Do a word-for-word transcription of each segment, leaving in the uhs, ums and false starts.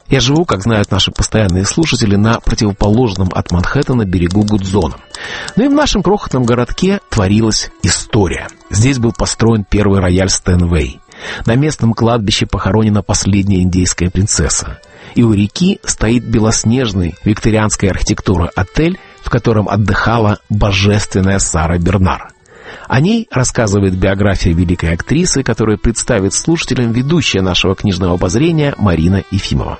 Я живу, как знают наши постоянные слушатели, на противоположном от Манхэттена берегу Гудзона. Но и в нашем крохотном городке творилась история. Здесь был построен первый рояль Стэнвей. На местном кладбище похоронена последняя индейская принцесса. И у реки стоит белоснежный викторианской архитектуры отель, в котором отдыхала божественная Сара Бернар. О ней рассказывает биография великой актрисы, которую представит слушателям ведущая нашего книжного обозрения Марина Ефимова.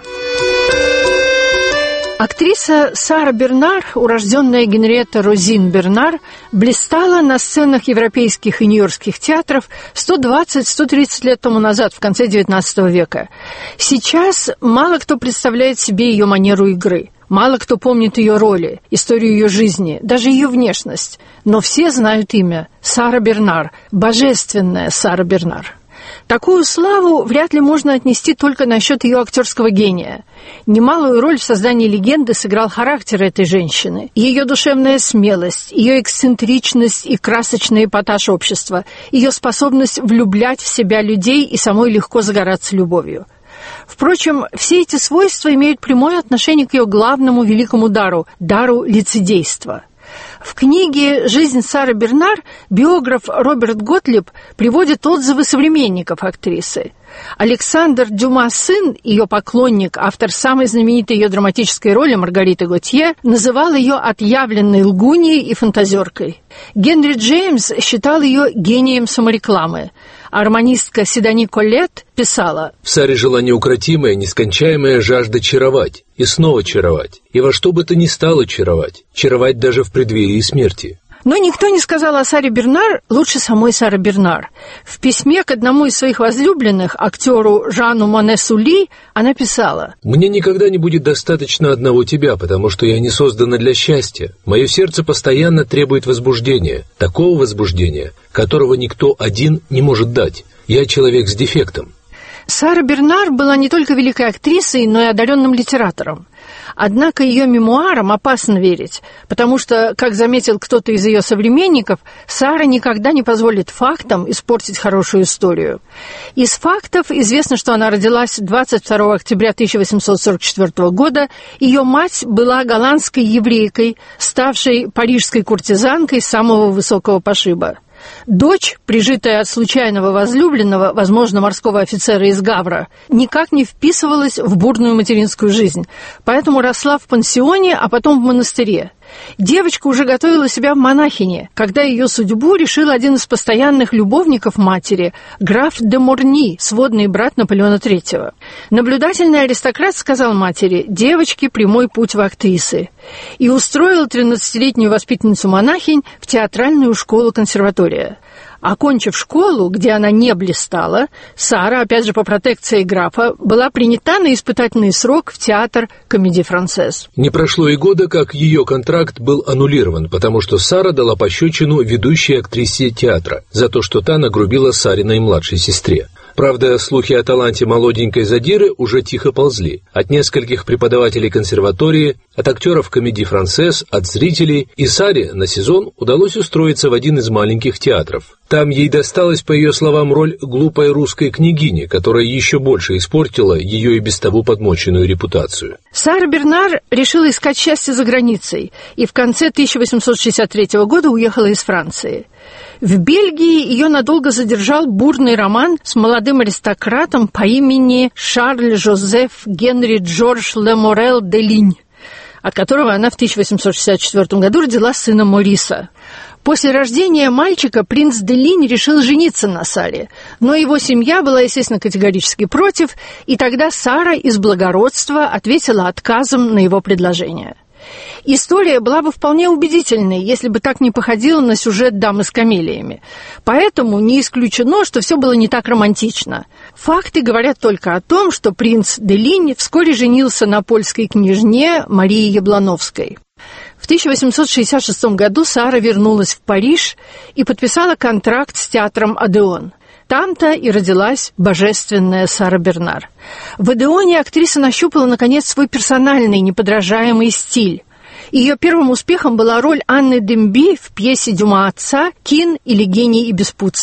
Актриса Сара Бернар, урожденная Генриетта Розин Бернар, блистала на сценах европейских и нью-йоркских театров сто двадцать - сто тридцать лет тому назад, в конце девятнадцатого века. Сейчас мало кто представляет себе ее манеру игры. Мало кто помнит ее роли, историю ее жизни, даже ее внешность. Но все знают имя – Сара Бернар, божественная Сара Бернар. Такую славу вряд ли можно отнести только насчет ее актерского гения. Немалую роль в создании легенды сыграл характер этой женщины. Ее душевная смелость, ее эксцентричность и красочный эпатаж общества, ее способность влюблять в себя людей и самой легко загораться любовью. Впрочем, все эти свойства имеют прямое отношение к ее главному великому дару – дару лицедейства. В книге «Жизнь Сары Бернар» биограф Роберт Готлиб приводит отзывы современников актрисы. Александр Дюма сын, ее поклонник, автор самой знаменитой ее драматической роли Маргариты Готье, называл ее отъявленной лгуньей и фантазеркой. Генри Джеймс считал ее гением саморекламы. А романистка Сидони Коллетт писала: «В Саре жила неукротимая, нескончаемая жажда чаровать, и снова чаровать, и во что бы то ни стало чаровать, чаровать даже в преддверии смерти». Но никто не сказал о Саре Бернар лучше самой Сары Бернар. В письме к одному из своих возлюбленных, актеру Жану Моне-Сули, она писала: «Мне никогда не будет достаточно одного тебя, потому что я не создана для счастья. Мое сердце постоянно требует возбуждения, такого возбуждения, которого никто один не может дать. Я человек с дефектом». Сара Бернар была не только великой актрисой, но и одаренным литератором. Однако ее мемуарам опасно верить, потому что, как заметил кто-то из ее современников, Сара никогда не позволит фактам испортить хорошую историю. Из фактов известно, что она родилась двадцать второго октября тысяча восемьсот сорок четвёртого года. Ее мать была голландской еврейкой, ставшей парижской куртизанкой самого высокого пошиба. Дочь, прижитая от случайного возлюбленного, возможно, морского офицера из Гавра, никак не вписывалась в бурную материнскую жизнь, поэтому росла в пансионе, а потом в монастыре. Девочка уже готовила себя в монахине, когда ее судьбу решил один из постоянных любовников матери, граф де Морни, сводный брат Наполеона третьего. Наблюдательный аристократ сказал матери: «Девочке прямой путь в актрисы», и устроил тринадцатилетнюю воспитанницу-монахинь в театральную школу-консерватория. Окончив школу, где она не блистала, Сара, опять же по протекции графа, была принята на испытательный срок в театр Комедии-Франсез. Не прошло и года, как ее контракт был аннулирован, потому что Сара дала пощечину ведущей актрисе театра за то, что та нагрубила Сариной младшей сестре. Правда, слухи о таланте молоденькой задиры уже тихо ползли. От нескольких преподавателей консерватории, от актеров Комедии-Франсез, от зрителей, и Саре на сезон удалось устроиться в один из маленьких театров. Там ей досталась, по ее словам, роль глупой русской княгини, которая еще больше испортила ее и без того подмоченную репутацию. Сара Бернар решила искать счастье за границей и в конце тысяча восемьсот шестьдесят третьего года уехала из Франции. В Бельгии ее надолго задержал бурный роман с молодым аристократом по имени Шарль-Жозеф Генри Джордж Леморел де Линь, от которого она в тысяча восемьсот шестьдесят четвёртом году родила сына Мориса. После рождения мальчика принц де Линь решил жениться на Саре, но его семья была, естественно, категорически против, и тогда Сара из благородства ответила отказом на его предложение. История была бы вполне убедительной, если бы так не походила на сюжет «Дамы с камелиями». Поэтому не исключено, что все было не так романтично. Факты говорят только о том, что принц де Линь вскоре женился на польской княжне Марии Яблоновской. В тысяча восемьсот шестьдесят шестом году Сара вернулась в Париж и подписала контракт с театром «Одеон». Там-то и родилась божественная Сара Бернар. В «Одеоне» актриса нащупала, наконец, свой персональный, неподражаемый стиль. Ее первым успехом была роль Анны Демби в пьесе Дюма отца «Кин или гений и беспутство».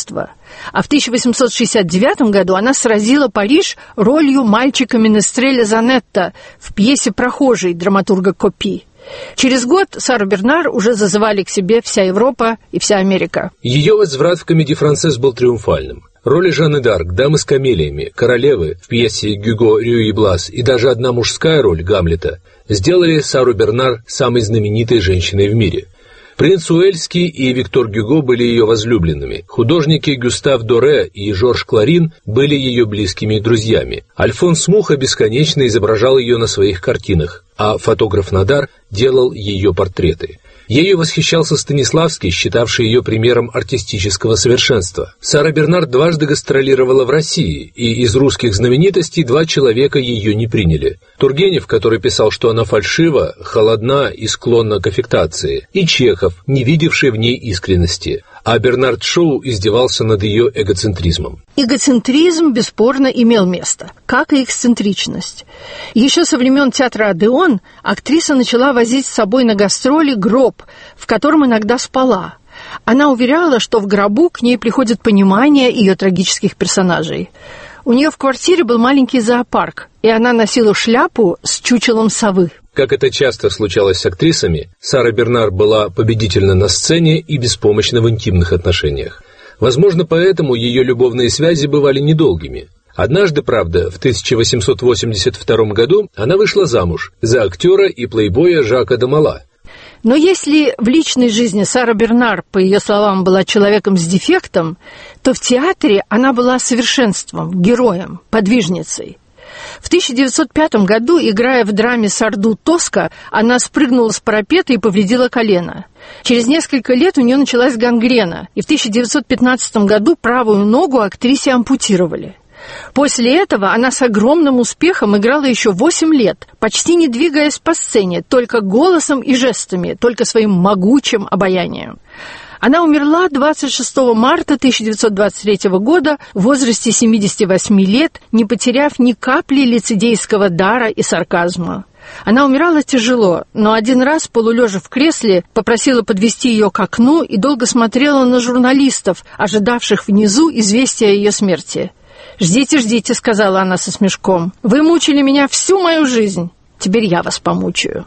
А в тысяча восемьсот шестьдесят девятом году она сразила Париж ролью мальчика-менестреля Занетта в пьесе «Прохожий» драматурга Копи. Через год Сару Бернар уже зазывали к себе вся Европа и вся Америка. Ее возврат в комедии «Францесс» был триумфальным. Роли Жанны д'Арк, дамы с камелиями, королевы в пьесе «Гюго, Рю и Блас» и даже одна мужская роль Гамлета сделали Сару Бернар самой знаменитой женщиной в мире. Принц Уэльский и Виктор Гюго были ее возлюбленными. Художники Гюстав Доре и Жорж Кларин были ее близкими друзьями. Альфонс Муха бесконечно изображал ее на своих картинах, а фотограф Надар делал ее портреты. Ею восхищался Станиславский, считавший ее примером артистического совершенства. Сара Бернар дважды гастролировала в России, и из русских знаменитостей два человека ее не приняли. Тургенев, который писал, что она фальшива, холодна и склонна к аффектации, и Чехов, не видевший в ней искренности. А Бернард Шоу издевался над ее эгоцентризмом. Эгоцентризм бесспорно имел место, как и эксцентричность. Еще со времен театра «Одеон» актриса начала возить с собой на гастроли гроб, в котором иногда спала. Она уверяла, что в гробу к ней приходит понимание ее трагических персонажей. У нее в квартире был маленький зоопарк, и она носила шляпу с чучелом совы. Как это часто случалось с актрисами, Сара Бернар была победительна на сцене и беспомощна в интимных отношениях. Возможно, поэтому ее любовные связи бывали недолгими. Однажды, правда, в тысяча восемьсот восемьдесят втором году она вышла замуж за актера и плейбоя Жака де Мала. Но если в личной жизни Сара Бернар, по ее словам, была человеком с дефектом, то в театре она была совершенством, героем, подвижницей. В тысяча девятьсот пятом году, играя в драме «Сарду Тоска», она спрыгнула с парапета и повредила колено. Через несколько лет у нее началась гангрена, и в тысяча девятьсот пятнадцатом году правую ногу актрисе ампутировали. После этого она с огромным успехом играла еще восемь лет, почти не двигаясь по сцене, только голосом и жестами, только своим могучим обаянием. Она умерла двадцать шестого марта тысяча девятьсот двадцать третьего года в возрасте семидесяти восьми лет, не потеряв ни капли лицедейского дара и сарказма. Она умирала тяжело, но один раз, полулежа в кресле, попросила подвести ее к окну и долго смотрела на журналистов, ожидавших внизу известия о ее смерти. «Ждите, ждите», — сказала она со смешком. «Вы мучили меня всю мою жизнь. Теперь я вас помучаю».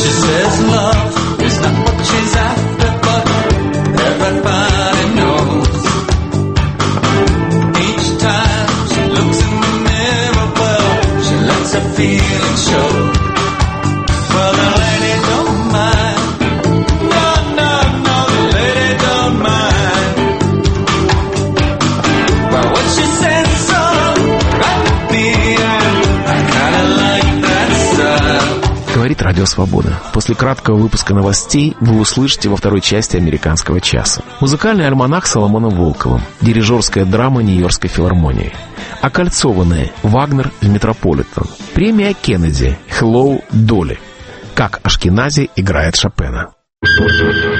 Everybody knows. Each time she looks in the mirror, well, she lets her feelings show. Well, the lady don't mind. No, no, no, the lady don't mind. But what she said so right to me, I kinda like that style. Говорит Радио Свобода. После краткого выпуска новостей вы услышите во второй части «Американского часа». Музыкальный альманах Соломона Волкова, дирижерская драма Нью-Йоркской филармонии, окольцованные Вагнер в Метрополитен, премия Кеннеди, Хеллоу Долли, как Ашкенази играет Шопена.